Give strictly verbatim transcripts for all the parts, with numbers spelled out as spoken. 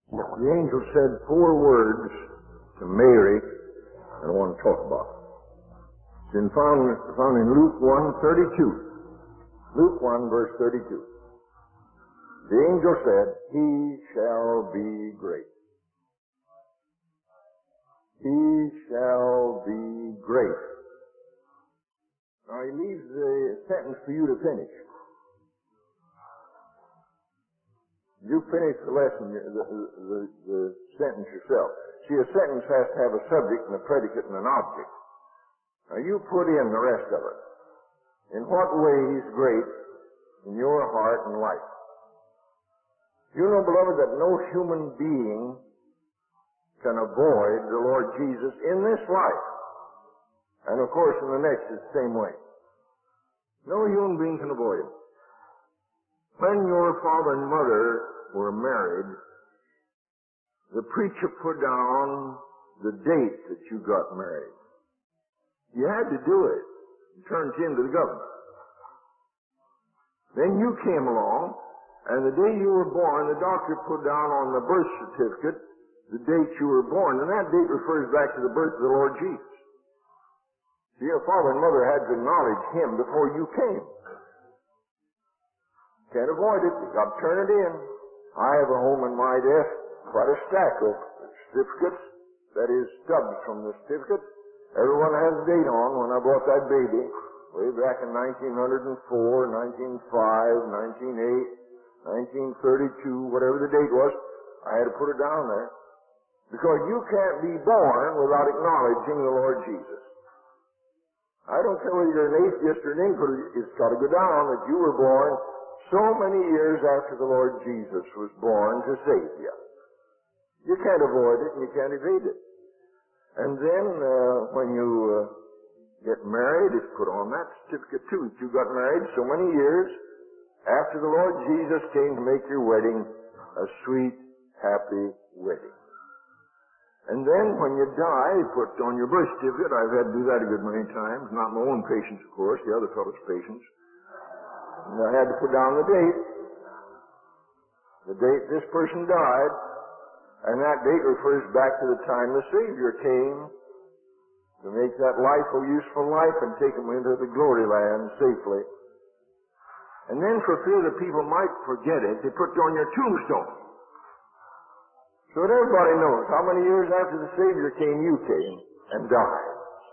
The angel said four words to Mary that I want to talk about. It's in found, found in Luke one thirty-two. Luke one, verse thirty-two. The angel said, "He shall be great. He shall be great." Now he leaves the sentence for you to finish. You finish the lesson, the, the, the sentence yourself. See, a sentence has to have a subject and a predicate and an object. Now you put in the rest of it. In what way he's great in your heart and life. You know, beloved, that no human being can avoid the Lord Jesus in this life. And of course in the next it's the same way. No human being can avoid him. When your father and mother were married, the preacher put down the date that you got married. You had to do it. It turns into the government. Then you came along, and the day you were born, the doctor put down on the birth certificate the date you were born, and that date refers back to the birth of the Lord Jesus. See, your father and mother had to acknowledge him before you came. Can't avoid it. You've got to turn it in. I have a home in my desk, quite a stack of certificates, that is, stubs from the certificate. Everyone has a date on when I brought that baby, way back in nineteen oh four, nineteen oh five, nineteen oh eight, nineteen thirty-two, whatever the date was, I had to put it down there. Because you can't be born without acknowledging the Lord Jesus. I don't care whether you're an atheist or an incredulous, it's got to go down that you were born so many years after the Lord Jesus was born to save you. You can't avoid it and you can't evade it. And then uh, when you uh, get married, it's put on that certificate too. You got married so many years after the Lord Jesus came to make your wedding a sweet, happy wedding. And then when you die, you put on your birth certificate. I've had to do that a good many times. Not my own patients, of course, the other fellow's patients. And I had to put down the date. The date this person died. And that date refers back to the time the Savior came to make that life a useful life and take them into the glory land safely. And then for fear that people might forget it, they put on your tombstone. So that everybody knows how many years after the Savior came, you came and died.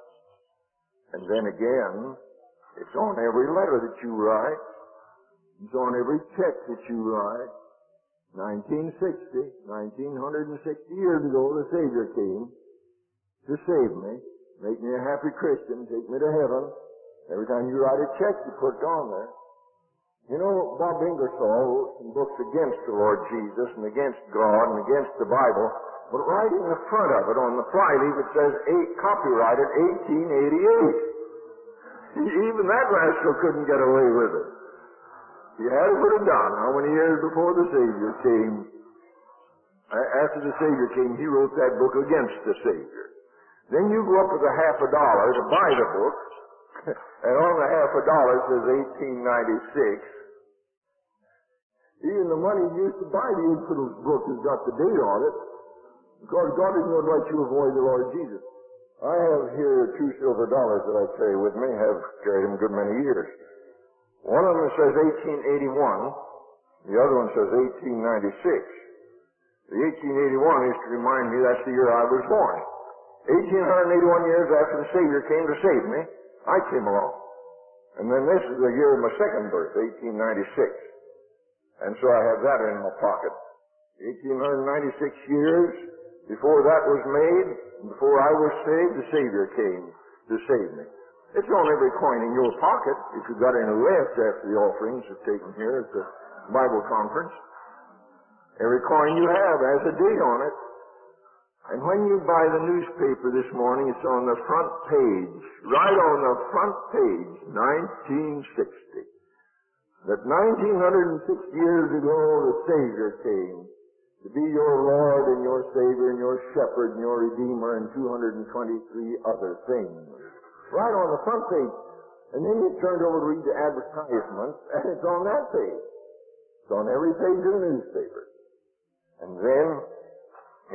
And then again, it's on every letter that you write. It's on every check that you write. nineteen sixty, nineteen sixty years ago, the Savior came to save me, make me a happy Christian, take me to heaven. Every time you write a check, you put it on there. You know, Bob Ingersoll wrote some books against the Lord Jesus and against God and against the Bible, but right in the front of it, on the flyleaf, it says eight, copyrighted eighteen eighty-eight. Even that rascal couldn't get away with it. He had to put it down how many years before the Savior came. After the Savior came, he wrote that book against the Savior. Then you go up with a half a dollar to buy the book, and on the half a dollar says eighteen ninety-six. Even the money used to buy the infidel book has got the date on it, because God isn't going to let you avoid the Lord Jesus. I have here two silver dollars that I carry with me, have carried them a good many years. One of them says eighteen eighty-one, the other one says eighteen ninety-six. The eighteen eighty-one is to remind me that's the year I was born. eighteen eighty-one years after the Savior came to save me, I came along. And then this is the year of my second birth, eighteen ninety-six. And so I have that in my pocket. eighteen ninety-six years before that was made, before I was saved, the Savior came to save me. It's on every coin in your pocket, if you've got any left after the offerings are taken here at the Bible conference. Every coin you have has a date on it. And when you buy the newspaper this morning, it's on the front page, right on the front page, nineteen sixty. That nineteen sixty years ago, the Savior came to be your Lord and your Savior and your Shepherd and your Redeemer and two hundred twenty-three other things. Right on the front page. And then you turn over to read the advertisements, and it's on that page. It's on every page of the newspaper. And then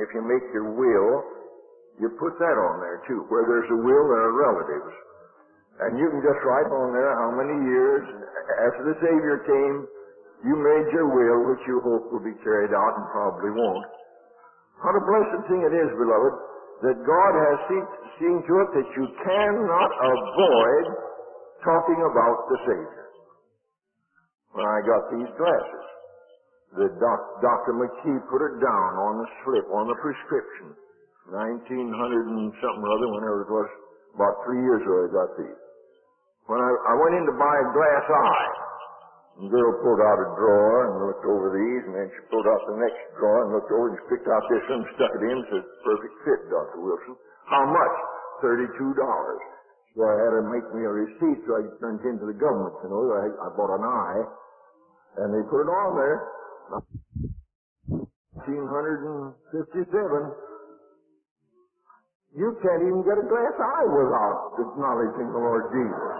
if you make your will, you put that on there too. Where there's a will, there are relatives. And you can just write on there how many years after the Savior came, you made your will, which you hope will be carried out and probably won't. What a blessed thing it is, beloved, that God has seen, seen to it that you cannot avoid talking about the Savior. When I got these glasses, the doc, Doctor McKee put it down on the slip, on the prescription. nineteen hundred and something or other, whenever it was, about three years ago I got these. When I, I went in to buy a glass eye, the girl pulled out a drawer and looked over these, and then she pulled out the next drawer and looked over and she picked out this one and stuck it in and said, perfect fit, Doctor Wilson. How much? thirty-two dollars. So I had her make me a receipt so I could turn it into the government, you know. I, I bought an eye, and they put it on there. nineteen fifty-seven. You can't even get a glass eye without acknowledging the Lord Jesus.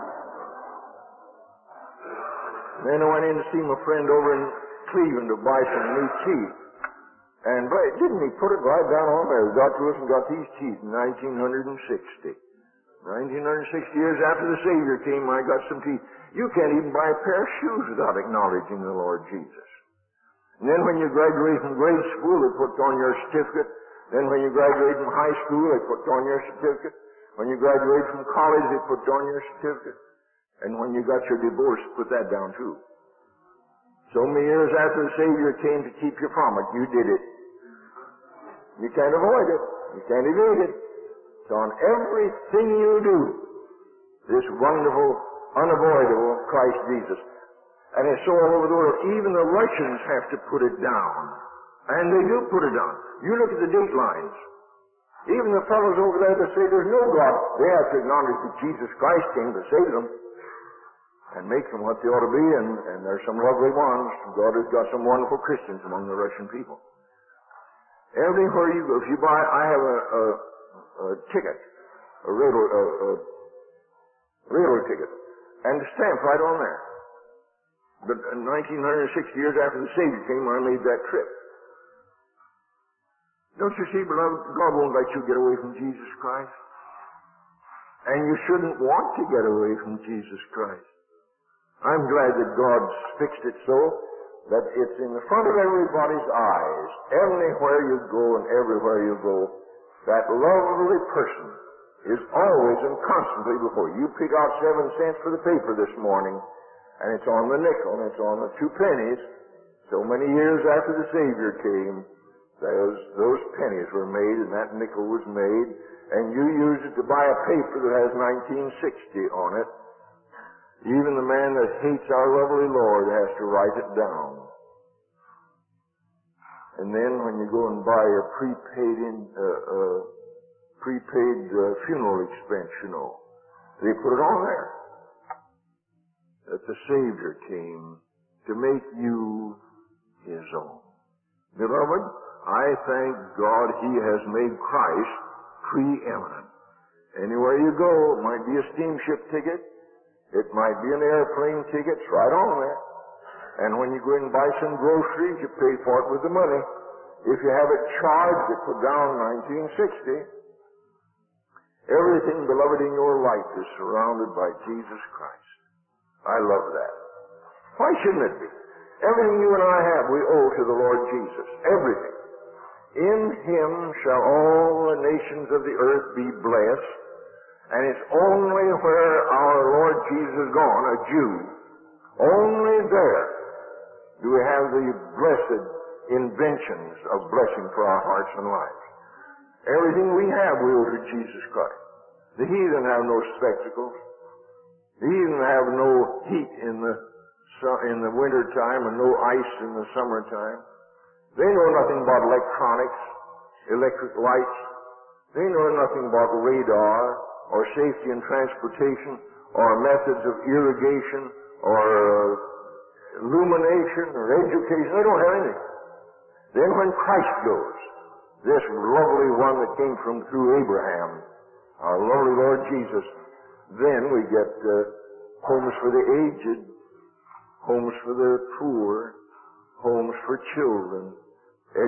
Then I went in to see my friend over in Cleveland to buy some new teeth. And boy, didn't he put it right down on there? Doctor Wilson got these teeth in nineteen sixty. nineteen sixty years after the Savior came, I got some teeth. You can't even buy a pair of shoes without acknowledging the Lord Jesus. And then when you graduate from grade school, they put on your certificate. Then when you graduate from high school, they put on your certificate. When you graduate from college, they put on your certificate. And when you got your divorce, put that down too. So many years after the Savior came to keep you from it, you did it. You can't avoid it. You can't evade it. It's on everything you do. This wonderful, unavoidable Christ Jesus. And it's so all over the world. Even the Russians have to put it down. And they do put it down. You look at the date lines. Even the fellows over there that say there's no God, they have to acknowledge that Jesus Christ came to save them and make them what they ought to be, and, and there's some lovely ones. God has got some wonderful Christians among the Russian people. Everywhere you go, if you buy, I have a, a, a ticket, a railroad, a, a railroad ticket, and the stamp right on there. But nineteen sixty years after the Savior came, I made that trip. Don't you see, beloved, God won't let you get away from Jesus Christ. And you shouldn't want to get away from Jesus Christ. I'm glad that God's fixed it so that it's in the front of everybody's eyes, anywhere you go and everywhere you go, that lovely person is always and constantly before you. You pick out seven cents for the paper this morning, and it's on the nickel, and it's on the two pennies. So many years after the Savior came, those, those pennies were made, and that nickel was made, and you use it to buy a paper that has nineteen sixty on it. Even the man that hates our lovely Lord has to write it down. And then when you go and buy a prepaid in, uh, uh, prepaid uh, funeral expense, you know, they put it on there. That the Savior came to make you His own. Beloved, I thank God He has made Christ preeminent. Anywhere you go, it might be a steamship ticket, it might be an airplane ticket, it's right on there. And when you go in and buy some groceries, you pay for it with the money. If you have it charged, you put down nineteen sixty. Everything, beloved, in your life is surrounded by Jesus Christ. I love that. Why shouldn't it be? Everything you and I have, we owe to the Lord Jesus. Everything. In Him shall all the nations of the earth be blessed. And it's only where our Lord Jesus is gone, a Jew, only there do we have the blessed inventions of blessing for our hearts and lives. Everything we have we owe to Jesus Christ. The heathen have no spectacles. The heathen have no heat in the in the winter time and no ice in the summertime. They know nothing about electronics, electric lights. They know nothing about radar or safety in transportation or methods of irrigation or uh, illumination or education. They don't have anything. Then when Christ goes, this lovely one that came from through Abraham, our lovely Lord Jesus, then we get uh, homes for the aged, homes for the poor, homes for children,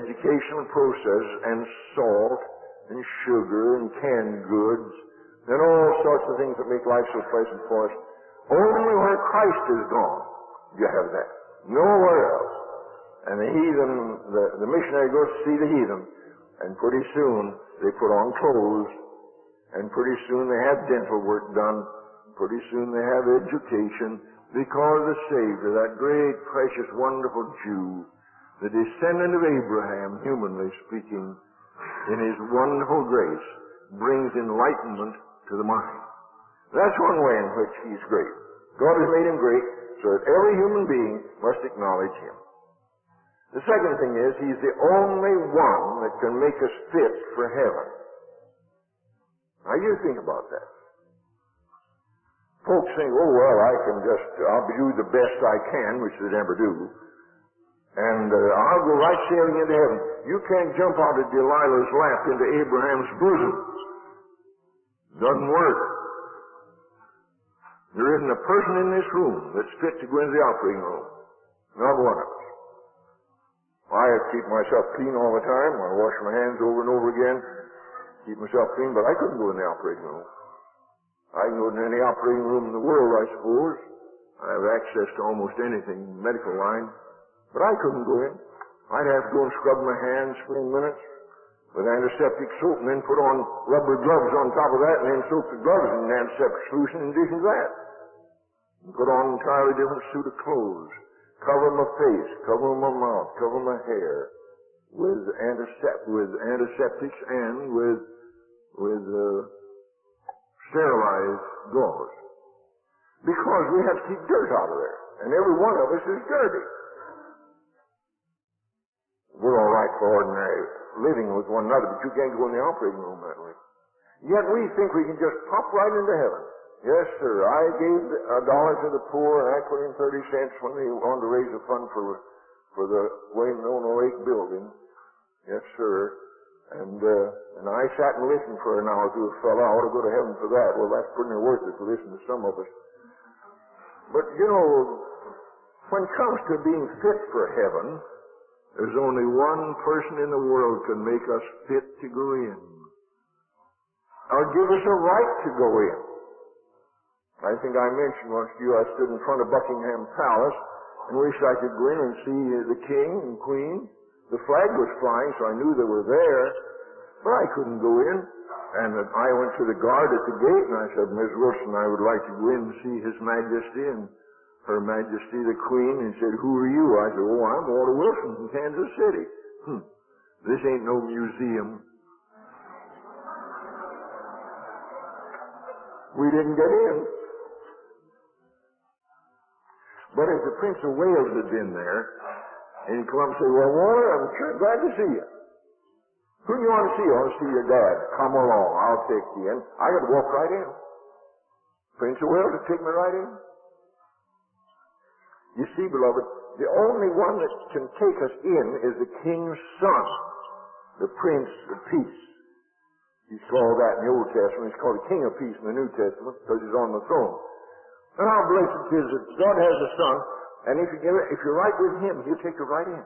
educational process and salt and sugar and canned goods and all sorts of things that make life so pleasant for us. Only where Christ is gone, you have that. Nowhere else. And the heathen, the, the missionary goes to see the heathen, and pretty soon they put on clothes, and pretty soon they have dental work done, pretty soon they have education, because the Savior, that great, precious, wonderful Jew, the descendant of Abraham, humanly speaking, in his wonderful grace, brings enlightenment to the mind. That's one way in which he's great. God has made him great so that every human being must acknowledge him. The second thing is, he's the only one that can make us fit for heaven. Now you think about that. Folks think, oh well, I can just, I'll do the best I can, which they never do, and uh, I'll go right sailing into heaven. You can't jump out of Delilah's lap into Abraham's bosom. Doesn't work. There isn't a person in this room that's fit to go into the operating room. Not one of us. I keep myself clean all the time. I wash my hands over and over again, keep myself clean, but I couldn't go in the operating room. I can go in any operating room in the world, I suppose. I have access to almost anything in the medical line, but I couldn't go in. I'd have to go and scrub my hands for ten minutes with antiseptic soap and then put on rubber gloves on top of that and then soak the gloves in antiseptic solution in addition to that. And put on an entirely different suit of clothes. Cover my face, cover my mouth, cover my hair with, antisep- with antiseptics and with, with uh, sterilized gauze. Because we have to keep dirt out of there. And every one of us is dirty. We're all right for ordinary living with one another, but you can't go in the operating room that way. Yet we think we can just pop right into heaven. Yes, sir. I gave a dollar to the poor, and I put in thirty cents when they wanted to raise a fund for for the Wayne oh eight building. Yes, sir. And uh, and I sat and listened for an hour to a fellow. I ought to go to heaven for that. Well, that's pretty worth it to listen to some of us. But you know, when it comes to being fit for heaven, there's only one person in the world can make us fit to go in, or give us a right to go in. I think I mentioned once to you, I stood in front of Buckingham Palace and wished I could go in and see the king and queen. The flag was flying, so I knew they were there, but I couldn't go in. And I went to the guard at the gate and I said, Miss Wilson, I would like to go in and see His Majesty and Her Majesty the Queen. And he said, who are you? I said, oh, I'm Walter Wilson from Kansas City. Hmm. This ain't no museum. We didn't get in. But if the Prince of Wales had been there, and he'd come up and say, well, Walter, I'm sure glad to see you. Who do you want to see? I want to see your dad. Come along. I'll take you in. I got to walk right in. Prince of Wales would take me right in. You see, beloved, the only one that can take us in is the King's Son, the Prince of Peace. He's called that in the Old Testament. He's called the King of Peace in the New Testament because he's on the throne. And how blessed it is that God has a Son, and if, you give it, if you're right with Him, He'll take you right in.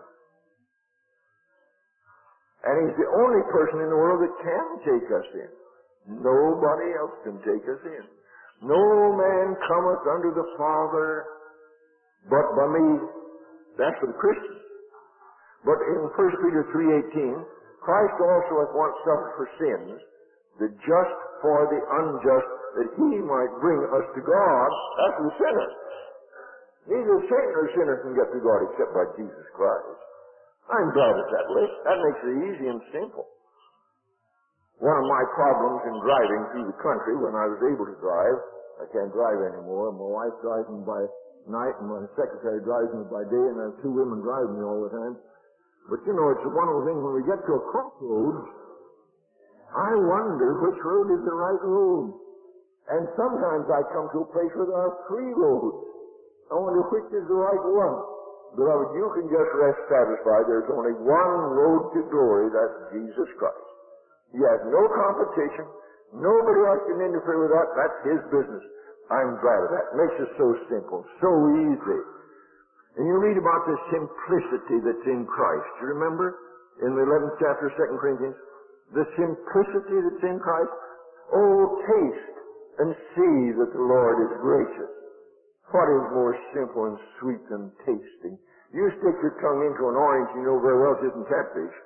And He's the only person in the world that can take us in. Nobody else can take us in. No man cometh unto the Father but by me. That's for the Christians. But in First Peter three eighteen, Christ also hath once suffered for sins, the just for the unjust, that He might bring us to God. That's the sinner. Neither Satan nor sinner can get to God except by Jesus Christ. I'm glad at that list. That makes it easy and simple. One of my problems in driving through the country when I was able to drive, I can't drive anymore. My wife drives me by night and my secretary drives me by day, and I have two women driving me all the time. But you know, it's one of the things when we get to a crossroads, I wonder which road is the right road. And sometimes I come to a place where there are three roads. I wonder which is the right one. Beloved, you can just rest satisfied. There's only one road to glory. That's Jesus Christ. He has no competition. Nobody else can interfere with that. That's His business. I'm glad of that. It makes it so simple, so easy. And you read about the simplicity that's in Christ. You remember? in the eleventh chapter of Second Corinthians, the simplicity that's in Christ. Oh, taste and see that the Lord is gracious. What is more simple and sweet than tasting? You stick your tongue into an orange, you know very well it isn't catfish.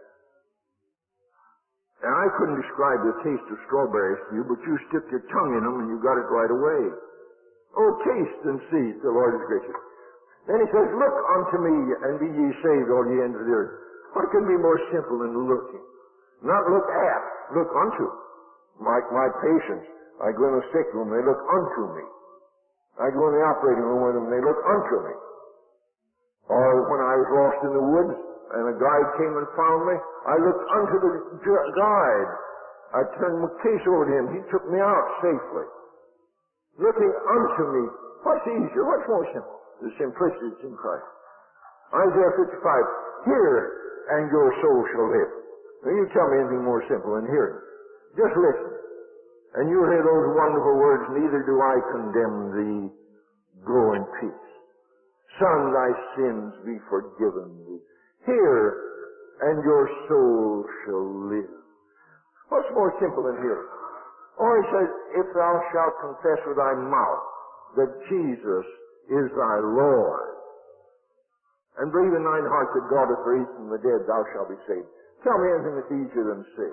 And I couldn't describe the taste of strawberries to you, but you stick your tongue in them and you got it right away. Oh, taste and see that the Lord is gracious. Then he says, look unto me and be ye saved, all ye ends of the earth. What can be more simple than looking? Not look at, look unto. Like my patients, I go in the sick room, they look unto me. I go in the operating room with them, they look unto me. Or when I was lost in the woods, and a guide came and found me, I looked unto the guide. I turned my case over to him. He took me out safely. Looking unto me. What's easier? What's more simple? The simplicity that's in Christ. Isaiah fifty-five, hear, and your soul shall live. Now you tell me anything more simple than hearing. Just listen. And you'll hear those wonderful words, neither do I condemn thee. Go in peace. Son, thy sins be forgiven thee. Hear, and your soul shall live. What's more simple than hearing? Or he says, if thou shalt confess with thy mouth that Jesus is thy Lord, and believe in thine heart that God hath raised from the dead, thou shalt be saved. Tell me anything that's easier than sin.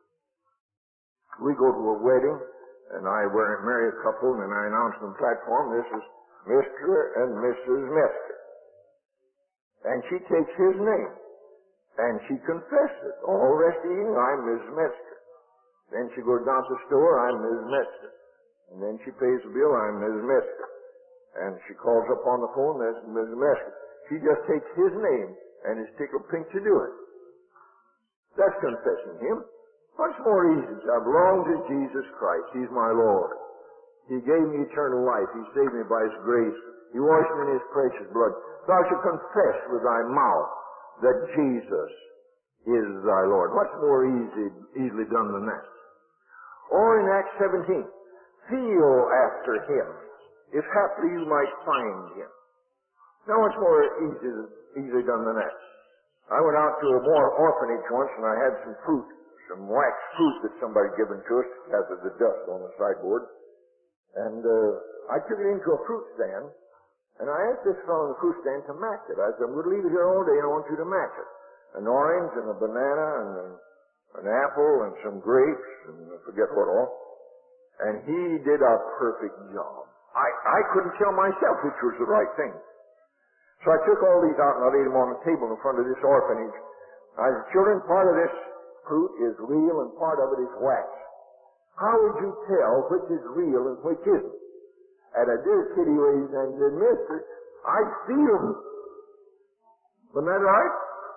We go to a wedding, and I marry a couple, and I announce on the platform, this is Mister and Missus Metzger. And she takes his name, and she confesses. All the rest of the evening, I'm Missus Metzger. Then she goes down to the store, I'm Missus Metzger. And then she pays the bill, I'm Missus Metzger. And she calls up on the phone, that's Missus Metzger. She just takes his name, and is tickled pink to do it. That's confessing him. What's more easy? I belong to Jesus Christ. He's my Lord. He gave me eternal life. He saved me by His grace. He washed me in His precious blood. Thou shalt confess with thy mouth that Jesus is thy Lord. What's more easy, easily done than that? Or in Acts seventeen, feel after Him, if haply you might find Him. Now what's more easy, easily done than that? I went out to a more orphanage once and I had some fruit, some wax fruit that somebody had given to us, has the dust on the sideboard. And uh, I took it into a fruit stand, and I asked this fellow in the fruit stand to match it. I said, I'm going to leave it here all day, and I want you to match it. An orange and a banana and a, an apple and some grapes and I forget what all. And he did a perfect job. I, I couldn't tell myself which was the right thing. So I took all these out and I laid them on the table in front of this orphanage. I said, children, part of this fruit is real and part of it is wax. How would you tell which is real and which isn't? And a dear kitty raised and said, Mister, I feel them. Wasn't that right?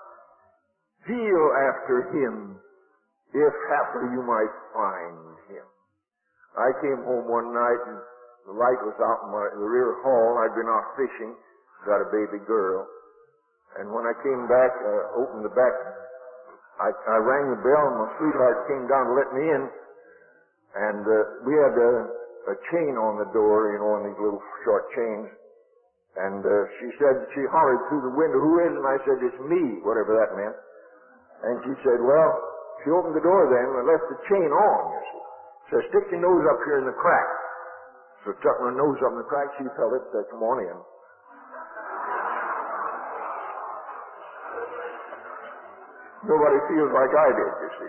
Feel after Him, if haply you might find Him. I came home one night and the light was out in, my, in the rear hall. I'd been out fishing, got a baby girl. And when I came back, uh, opened the back, I, I rang the bell and my sweetheart came down to let me in. And uh, we had a, a chain on the door, you know, on these little short chains. And uh, she said, she hollered through the window, who is it? And I said, it's me, whatever that meant. And she said, well, she opened the door then and left the chain on, you see. So stick your nose up here in the crack. So stuck my nose up in the crack, she felt it, said, come on in. Nobody feels like I did, you see.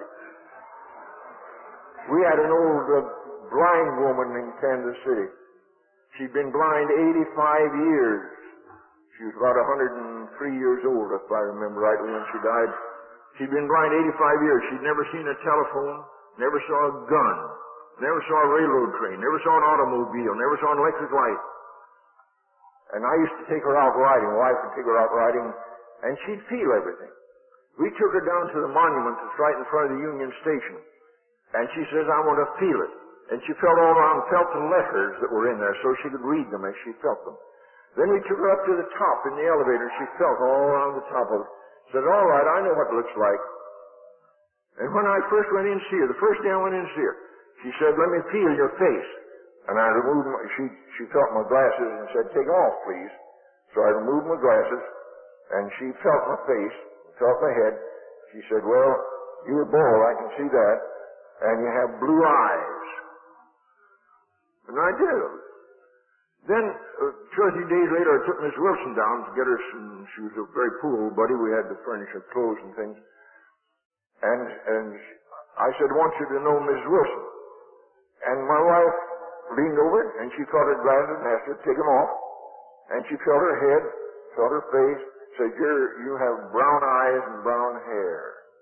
We had an old uh, blind woman in Kansas City. She'd been blind eighty-five years. She was about one hundred three years old, if I remember rightly, when she died. She'd been blind eighty-five years. She'd never seen a telephone, never saw a gun, never saw a railroad train, never saw an automobile, never saw an electric light. And I used to take her out riding. My wife would take her out riding, and she'd feel everything. We took her down to the monument that's right in front of the Union Station. And she says, I want to feel it. And she felt all around, felt the letters that were in there so she could read them as she felt them. Then we took her up to the top in the elevator. She felt all around the top of it. Said, all right, I know what it looks like. And when I first went in to see her, the first day I went in to see her, she said, let me feel your face. And I removed my, she, she felt my glasses and said, take them off, please. So I removed my glasses, and she felt my face, felt my head. She said, well, you're bald, I can see that, and you have blue eyes. And I did. Then, uh, two or three days later, I took Miss Wilson down to get her some, she was a very poor old buddy, we had to furnish her clothes and things. And, and I said, I want you to know Miss Wilson. And my wife leaned over, and she caught her glasses and asked her to take them off. And she felt her head, felt her face, said, You're, you have brown eyes and brown hair.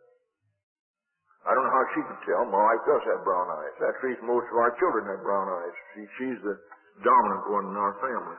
I don't know how she could tell. My wife does have brown eyes. That's the reason most of our children have brown eyes. She, she's the dominant one in our family.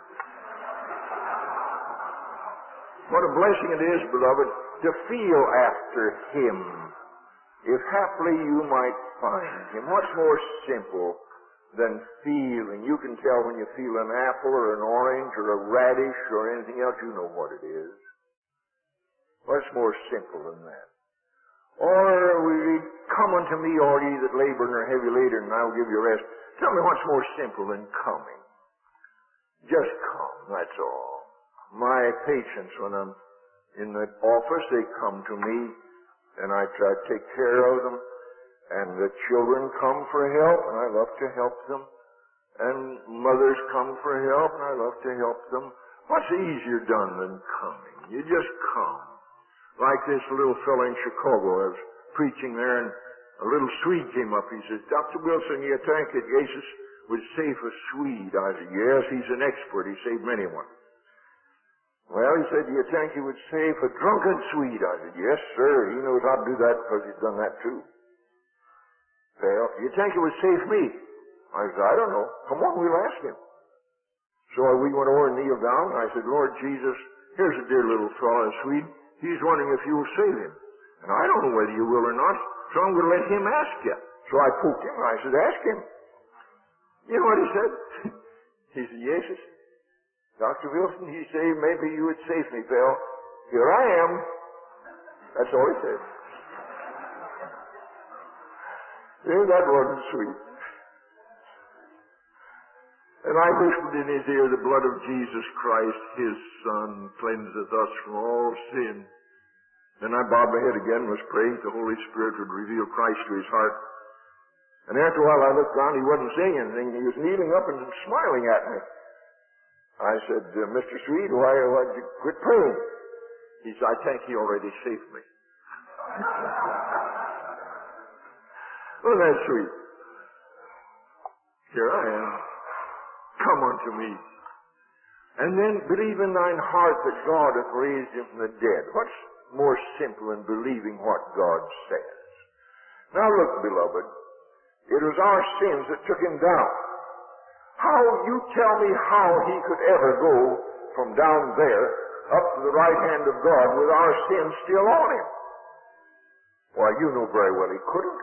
What a blessing it is, beloved, to feel after Him. If haply you might find Him. What's more simple than feeling? You can tell when you feel an apple or an orange or a radish or anything else. You know what it is. What's more simple than that? Or we read, Come unto me, all ye that labor and are heavy laden, and I will give you rest. Tell me what's more simple than coming. Just come, that's all. My patients, when I'm in the office, they come to me, and I try to take care of them. And the children come for help, and I love to help them. And mothers come for help, and I love to help them. What's easier done than coming? You just come. Like this little fellow in Chicago, I was preaching there, and a little Swede came up. He says, Doctor Wilson, you think that Jesus would save a Swede? I said, yes, he's an expert. He saved many one. Well, he said, do you think he would save a drunken Swede? I said, yes, sir. He knows how to do that because he's done that too. Well, do you think he would save me? I said, I don't know. Come on, we'll ask him. So we went over and kneeled down, and I said, Lord Jesus, here's a dear little fellow in Sweden. He's wondering if you'll save him. And I don't know whether you will or not, so I'm going to let him ask you. So I poked him, and I said, ask him. You know what he said? He said, yes, Doctor Wilson, he said, maybe you would save me, Phil. Here I am. That's all he said. Yeah, that wasn't sweet. And I whispered in his ear, the blood of Jesus Christ, his Son, cleanseth us from all sin. Then I bowed my head again and was praying the Holy Spirit would reveal Christ to his heart. And after a while I looked around, he wasn't saying anything. He was kneeling up and smiling at me. I said, uh, Mister Swede, why, why did you quit praying? He said, I think he already saved me. Well, that's sweet. Here I am. Come unto me. And then believe in thine heart that God hath raised him from the dead. What's more simple than believing what God says? Now look, beloved, it was our sins that took him down. How, you tell me how he could ever go from down there up to the right hand of God with our sins still on him? Why, you know very well he couldn't.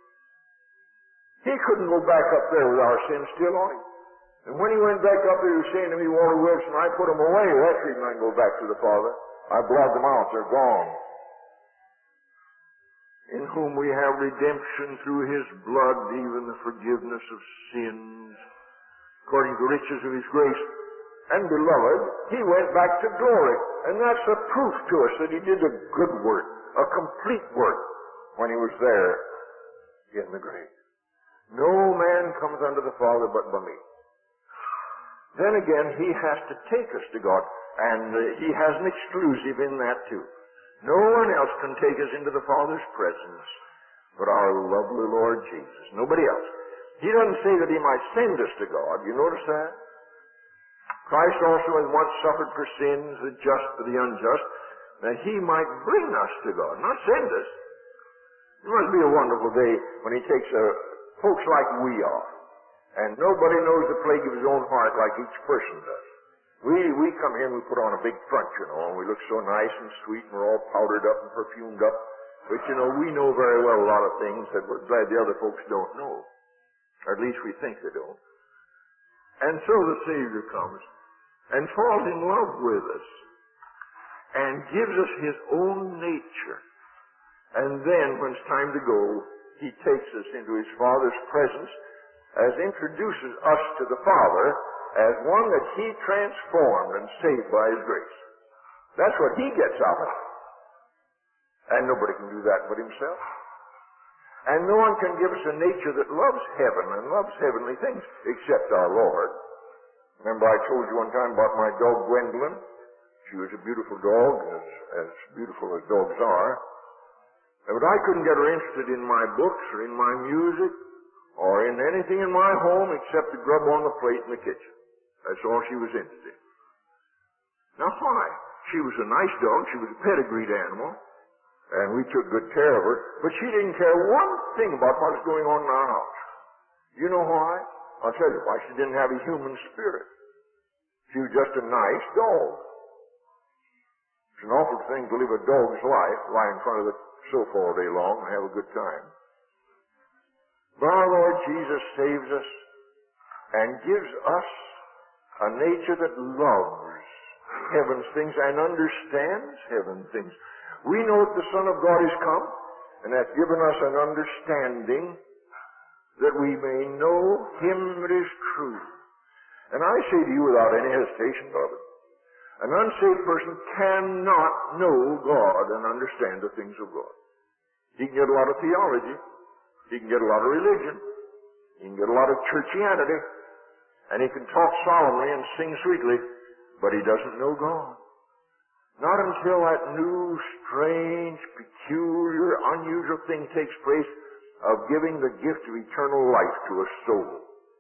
He couldn't go back up there with our sins still on him. And when he went back up there, he was saying to me, Walter Wilson, I put them away. That's the reason I can go back to the Father. I blotted them out. They're gone. In whom we have redemption through his blood, even the forgiveness of sins, according to the riches of his grace. And beloved, he went back to glory. And that's a proof to us that he did a good work, a complete work, when he was there in the grave. No man comes unto the Father but by me. Then again, he has to take us to God, and uh, he has an exclusive in that too. No one else can take us into the Father's presence but our lovely Lord Jesus. Nobody else. He doesn't say that he might send us to God. You notice that? Christ also has once suffered for sins, the just for the unjust, that he might bring us to God, not send us. It must be a wonderful day when he takes uh, folks like we are. And nobody knows the plague of his own heart like each person does. We we come here and we put on a big front, you know, and we look so nice and sweet, and we're all powdered up and perfumed up. But, you know, we know very well a lot of things that we're glad the other folks don't know. Or at least we think they don't. And so the Savior comes and falls in love with us and gives us his own nature. And then, when it's time to go, he takes us into his Father's presence, as introduces us to the Father as one that he transformed and saved by his grace. That's what he gets out of it. And nobody can do that but himself. And no one can give us a nature that loves heaven and loves heavenly things except our Lord. Remember I told you one time about my dog Gwendolyn? She was a beautiful dog, as, as beautiful as dogs are. But I couldn't get her interested in my books or in my music or in anything in my home except to grub on the plate in the kitchen. That's all she was interested in. Now why? She was a nice dog. She was a pedigreed animal. And we took good care of her. But she didn't care one thing about what was going on in our house. You know why? I'll tell you why. She didn't have a human spirit. She was just a nice dog. It's an awful thing to live a dog's life, lie in front of the sofa all day long and have a good time. But our Lord Jesus saves us and gives us a nature that loves heaven's things and understands heaven's things. We know that the Son of God is come, and hath given us an understanding that we may know Him that is true. And I say to you without any hesitation, beloved, an unsaved person cannot know God and understand the things of God. He can get a lot of theology. He can get a lot of religion. He can get a lot of churchianity. And he can talk solemnly and sing sweetly, but he doesn't know God. Not until that new, strange, peculiar, unusual thing takes place of giving the gift of eternal life to a soul.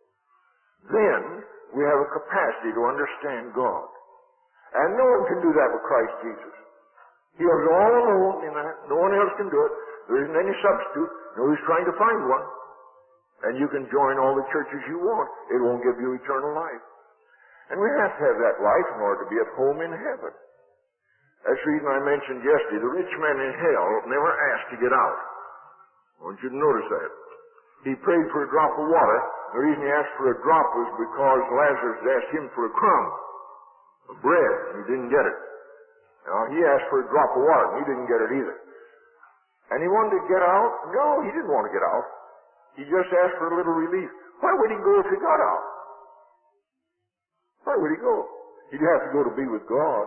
Then we have a capacity to understand God. And no one can do that but Christ Jesus. He is all alone in that. No one else can do it. There isn't any substitute. Nobody's trying to find one. And you can join all the churches you want. It won't give you eternal life. And we have to have that life in order to be at home in heaven. That's the reason I mentioned yesterday, the rich man in hell never asked to get out. I want you to notice that. He prayed for a drop of water. The reason he asked for a drop was because Lazarus asked him for a crumb of bread, and he didn't get it. Now, he asked for a drop of water, and he didn't get it either. And he wanted to get out? No, he didn't want to get out. He just asked for a little relief. Why would he go if he got out? Why would he go? He'd have to go to be with God.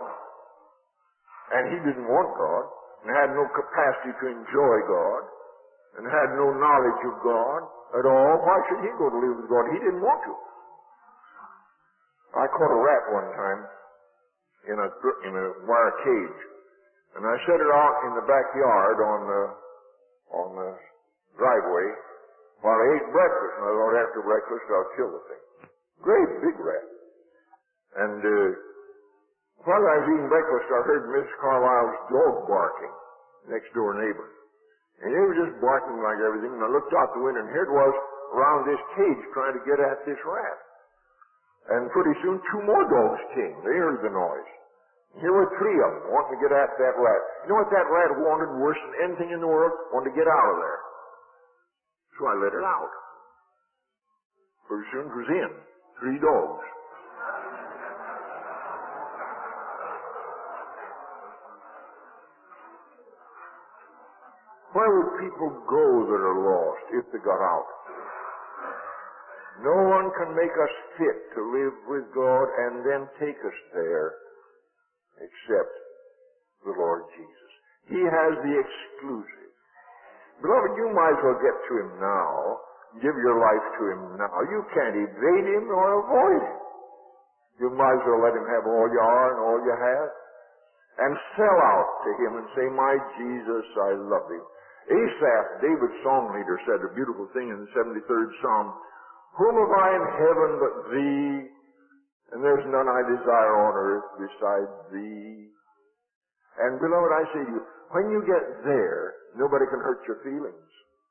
And he didn't want God, and had no capacity to enjoy God, and had no knowledge of God at all. Why should he go to live with God? He didn't want to. I caught a rat one time in a in a wire cage, and I set it out in the backyard on the on the driveway while I ate breakfast. And I thought after breakfast I'll kill the thing. Great big rat. And uh, while I was eating breakfast, I heard Missus Carlisle's dog barking, next door neighbor. And it was just barking like everything. And I looked out the window, and here it was around this cage trying to get at this rat. And pretty soon, two more dogs came. They heard the noise. And here were three of them wanting to get at that rat. You know what that rat wanted worse than anything in the world? Wanted to get out of there. So I let it out. Pretty soon it was in. Three dogs. Where would people go that are lost if they got out? No one can make us fit to live with God and then take us there except the Lord Jesus. He has the exclusive. Beloved, you might as well get to Him now. Give your life to Him now. You can't evade Him or avoid Him. You might as well let Him have all you are and all you have. And sell out to Him and say, my Jesus, I love Him. Asaph, David's song leader, said a beautiful thing in the seventy-third Psalm. Whom have I in heaven but Thee? And there's none I desire on earth besides Thee. And beloved, I say to you, when you get there, nobody can hurt your feelings.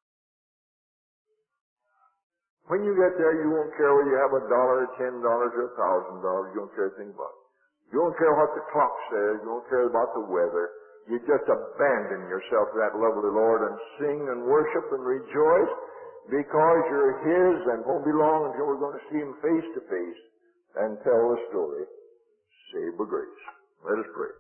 When you get there, you won't care whether you have a dollar, or ten dollars, or a thousand dollars. You don't care a thing about it. You don't care what the clock says. You don't care about the weather. You just abandon yourself to that lovely Lord and sing and worship and rejoice because you're His and won't be long until we're going to see Him face to face and tell the story. Saved by grace. Let us pray.